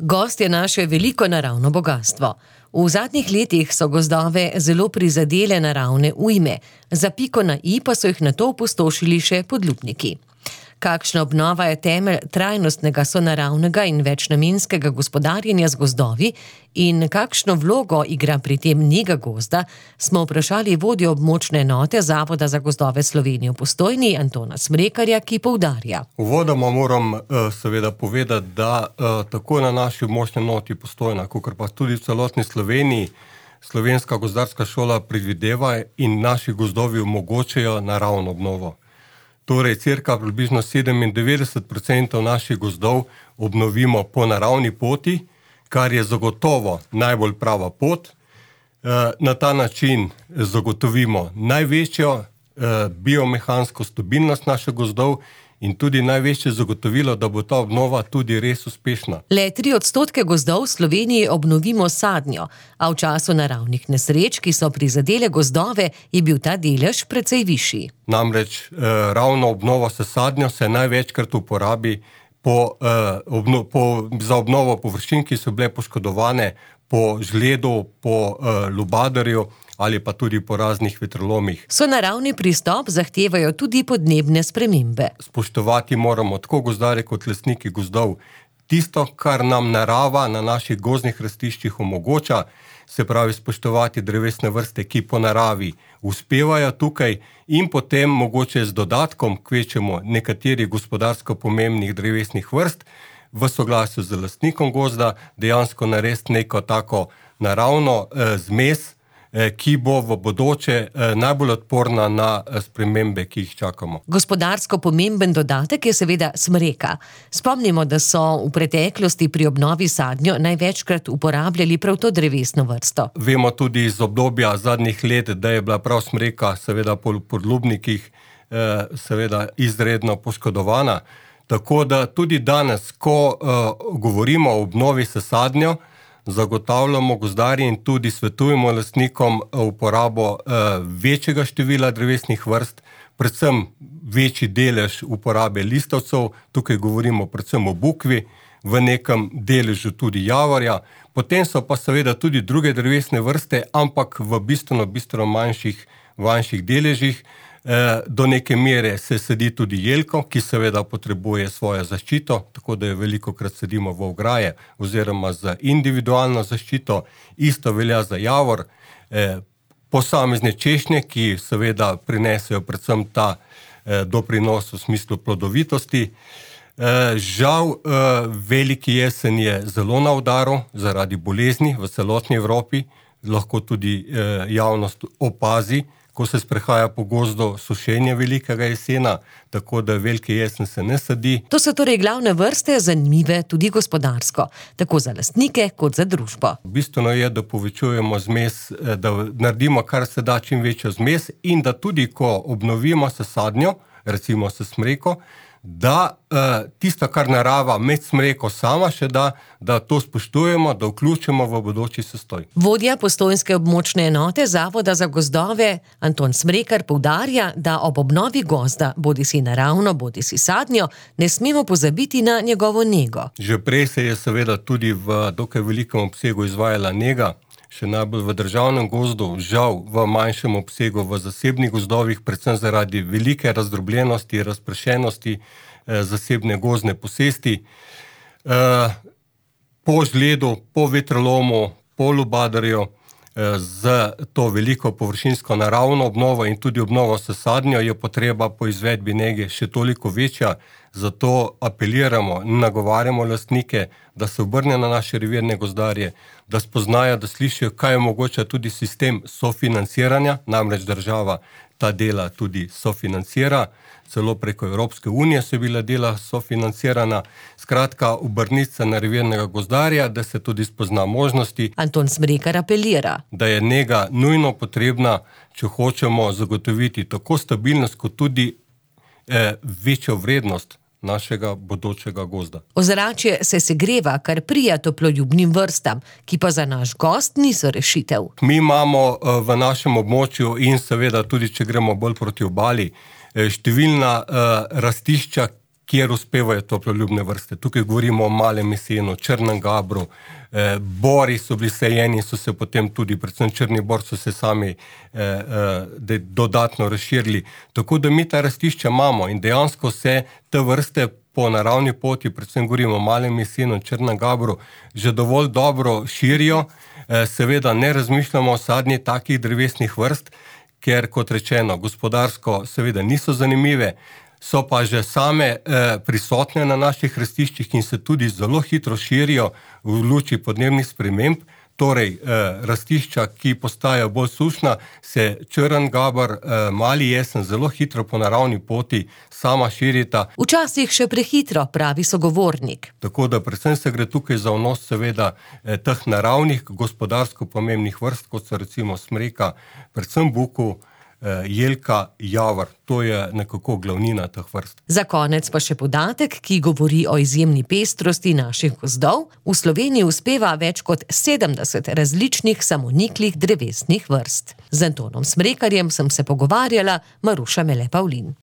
Gozd je naše veliko naravno bogastvo. V zadnjih letih so gozdove zelo prizadele naravne ujme, za piko na i pa so jih nato opustošili še podlubniki. Kakšna obnova je temelj trajnostnega sonaravnega in večnamenskega gospodarjenja z gozdovi in kakšno vlogo igra pri tem nega gozda, smo vprašali vodjo območne enote Zavoda za gozdove Slovenije v Postojni, Antona Smrekarja, ki poudarja. Uvodoma moram seveda povedati, da tako na naši območni enoti Postojna, kakor pa tudi v celotni Sloveniji, Slovenska gozdarska šola predvideva in naši gozdovi omogočajo naravno obnovo. Torej, cirka približno 97% naših gozdov obnovimo po naravni poti, kar je zagotovo najbolj prava pot. Na ta način zagotovimo največjo biomehansko stabilnost naših gozdov in tudi največje zagotovilo, da bo ta obnova tudi res uspešna. Le 3% gozdov v Sloveniji obnovimo sadnjo, a v času naravnih nesreč, ki so prizadele gozdove, je bil ta delež precej višji. Namreč ravno obnova s sadnjo se največkrat uporabi za obnovo površin, ki so bile poškodovane po žledu, po lubadarju ali pa tudi po raznih vetrolomih. Sonaravni pristop zahtevajo tudi podnebne spremembe. Spoštovati moramo tako gozdarje kot lastniki gozdov tisto, kar nam narava na naših gozdnih rastiščih omogoča, se pravi spoštovati drevesne vrste, ki po naravi uspevajo tukaj in potem mogoče z dodatkom kvečemo nekaterih gospodarsko pomembnih drevesnih vrst v soglasju z lastnikom gozda dejansko narediti neko tako naravno zmes, ki bo v bodoče najbolj odporna na spremembe, ki jih čakamo. Gospodarsko pomemben dodatek je seveda smreka. Spomnimo, da so v preteklosti pri obnovi sadnjo največkrat uporabljali prav to drevesno vrsto. Vemo tudi iz obdobja zadnjih let, da je bila prav smreka seveda po podlubnikih seveda izredno poškodovana. Tako da tudi danes, ko govorimo o obnovi s sadnjo, zagotavljamo gozdarji in tudi svetujemo lastnikom uporabo večjega števila drevesnih vrst, predvsem večji delež uporabe listavcev, tukaj govorimo predvsem o bukvi, v nekem deležu tudi javorja, potem so pa seveda tudi druge drevesne vrste, ampak v bistveno manjših deležih. Do neke mere se sedi tudi jelko, ki seveda potrebuje svojo zaščito, tako da jo velikokrat sedimo v ograje oziroma za individualno zaščito. Isto velja za javor, posamezne češnje, ki seveda prinesejo predvsem ta doprinos v smislu plodovitosti. Žal, veliki jesen je zelo na udaru zaradi bolezni v celotni Evropi, lahko tudi javnost opazi, ko se sprehaja po gozdu sušenje velikega jesena, tako da veliki jesen se ne sadi. To so torej glavne vrste, zanimive tudi gospodarsko, tako za lastnike kot za družbo. Bistveno je, da povečujemo zmes, da naredimo kar se da čim večjo zmes in da tudi, ko obnovimo s sadnjo, recimo s smreko, da tisto, kar narava med smreko sama še da to spoštujemo, da vključimo v bodoči sestoj. Vodja postojnske območne enote Zavoda za gozdove Anton Smrekar poudarja, da ob obnovi gozda, bodisi naravno, bodisi sadnjo, ne smemo pozabiti na njegovo nego. Že prej se je seveda tudi v dokaj velikem obsegu izvajala nega, še najbolj v državnem gozdu, žal v manjšem obsegu v zasebnih gozdovih, predvsem zaradi velike razdrobljenosti, razpršenosti zasebne gozdne posesti. Po žledu, po vetrolomu, po lubadarju, z to veliko površinsko naravno obnovo in tudi obnovo s sadnjo je potreba po izvedbi nege še toliko večja, zato apeliramo in nagovarjamo lastnike, da se obrnejo na naše revirne gozdarje, da spoznajo, da slišijo, kaj omogoča tudi sistem sofinanciranja, namreč država ta dela tudi sofinancira, celo preko Evropske unije so bila dela sofinancirana. Skratka, obrniti se na revirnega gozdarja, da se tudi spozna možnosti. Anton Smrekar apelira, da je nega nujno potrebna, če hočemo zagotoviti tako stabilnost, kot tudi večjo vrednost našega bodočega gozda. Ozračje se segreva, kar prija toploljubnim vrstam, ki pa za naš gozd niso rešitev. Mi imamo v našem območju in seveda tudi, če gremo bolj proti obali, številna rastišča, kjer uspevajo toploljubne vrste. Tukaj govorimo o malem jesenu, črnem gabru, bori so bili sejeni, so se potem tudi, predvsem črni bor, so se sami dodatno razširili. Tako da mi ta rastišča imamo in dejansko se te vrste po naravni poti, predvsem govorimo o malem jesenu, črnem gabru, že dovolj dobro širijo. Seveda ne razmišljamo o sadnji takih drevesnih vrst, ker, kot rečeno, gospodarsko seveda niso zanimive, so pa že same prisotne na naših rastiščih in se tudi zelo hitro širijo v luči podnebnih sprememb. Torej, rastišča, ki postajajo bolj sušna, se črn gaber, mali jesen zelo hitro po naravni poti sama širita. Včasih še prehitro, pravi sogovornik. Tako da predvsem se gre tukaj za vnos seveda teh naravnih, gospodarsko pomembnih vrst, kot so recimo smreka, predvsem buku, jelka, javor. To je nekako glavnina teh vrst. Za konec pa še podatek, ki govori o izjemni pestrosti naših gozdov. V Sloveniji uspeva več kot 70 različnih samoniklih drevesnih vrst. Z Antonom Smrekarjem sem se pogovarjala, Maruša Mele Pavlin.